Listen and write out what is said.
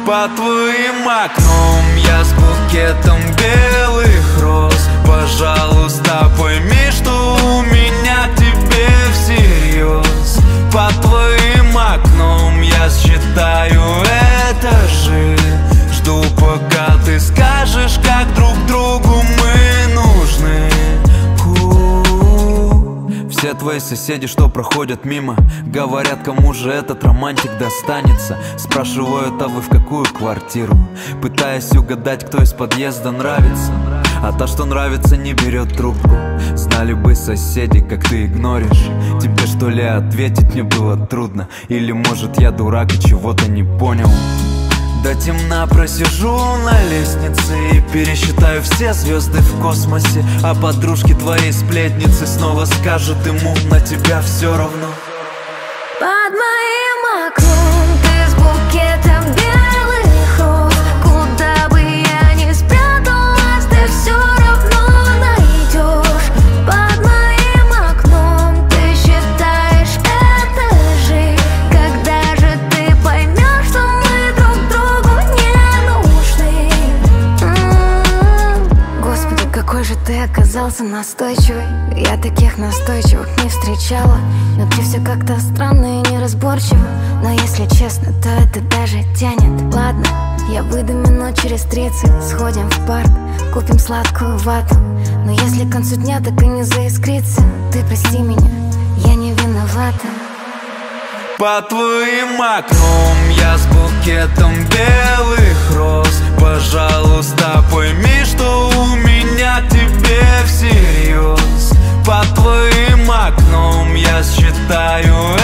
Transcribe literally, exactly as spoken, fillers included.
Под твоим окном я с букетом белых роз. Пожалуйста, пойми, что у меня к тебе всерьез. Под твоим окном я считаю этажи. Жду, пока ты скажешь, как друг другу мы нужны. Все твои соседи, что проходят мимо, говорят, кому же этот романтик достанется. Спрашивают, а вы в какую квартиру, пытаясь угадать, кто из подъезда нравится. А та, что нравится, не берет трубку. Знали бы соседи, как ты игноришь. Тебе что ли ответить мне было трудно? Или может я дурак и чего-то не понял? До темна просижу на лестнице и пересчитаю все звезды в космосе. А подружки твоей сплетницы снова скажут ему: на тебя все равно. Под моим окном ты с букетом белых роз. Куда бы я ни спряталась, ты все равно найдешь. Под моим окном ты считаешь этажи. Когда же ты поймешь, что мы друг другу не нужны? М-м-м. Господи, какой же ты оказался настойчивый. Я таких настойчивых не встречала. Внутри все как-то странно и неразборчиво. Но если честно, то это даже тянет. Ладно, я выйду минут через тридцать. Сходим в парк, купим сладкую вату. Но если к концу дня так и не заискрится, ты прости меня, я не виновата. Под твоим окном я с букетом белых роз. Пожалуйста, пойми, что у меня к тебе всерьез. Под твоим окном я считаю